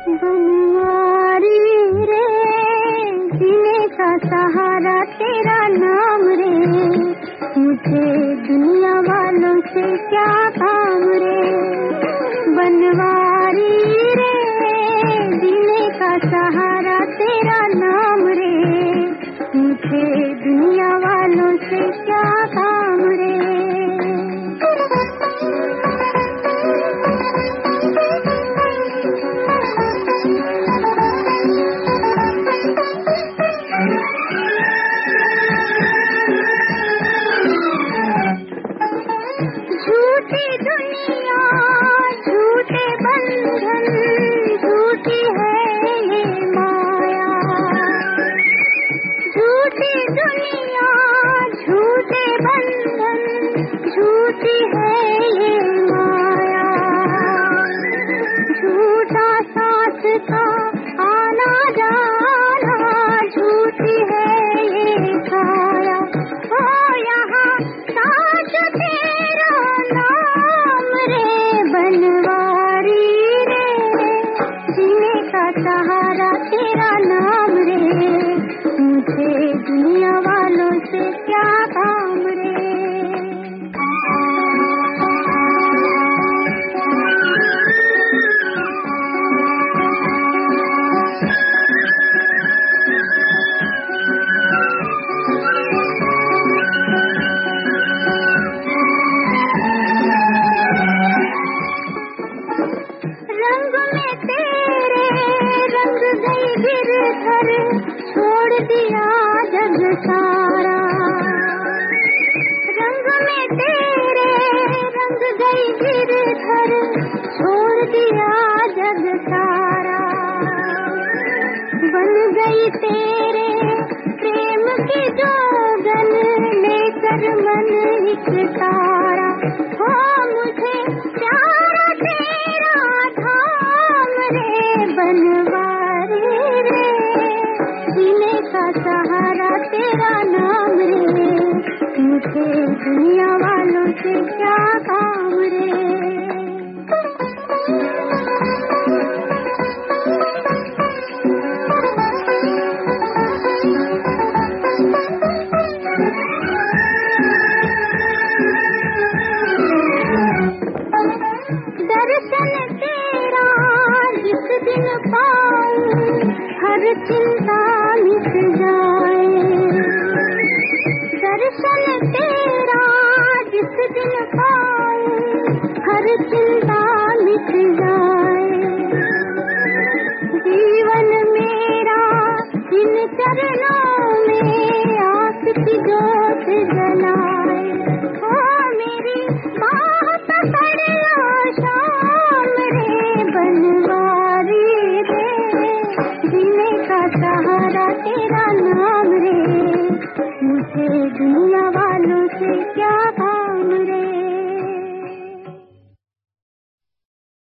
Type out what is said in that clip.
बनवारी रे, जीने का सहारा तेरा नाम रे, मुझे दुनिया वालों से क्या काम रे। बनवारी रे, जीने का सहारा तेरा नाम रे, मुझे दुनिया वालों से क्या काम रे। झूठी दुनिया, झूठे बंधन, झूठी है ये माया। झूठी दुनिया, झूठे बंधन, झूठी है ये माया। झूठा साथ का आना जाना, झूठी है ये काया। ओ यहाँ साथ तेरा नाम रे, बनवारी रे, जीने का सहारा तेरा नाम रे, मुझे दुनिया वालों से क्या काम रे। रंग में तेरे रंग गई गिरधर, छोड़ दिया जग सारा। रंग में तेरे रंग गई गिरधर, छोड़ दिया जग सारा। बन गई तेरे प्रेम की जोगन, लेकर मन एक तारा। हो मुझे प्यारा तेरा धाम रे, बनवारी रे, जीने का सहारा तेरा नाम रे, मुझे दुनिया वालों से क्या काम रे। दर्शन तेरा जिस दिन पाऊं, हर चिंता मिट जाए। दर्शन तेरा जिस दिन पाऊं, हर चिंता मिट जाए। जीवन मेरा इन चरणों में आस की जोत जलाए। ओ मेरी बात पकड़ लो शाम रे, बनवारी रे, जीने का सहारा तेरा नाम रे, मुझे दुनिया वालों से क्या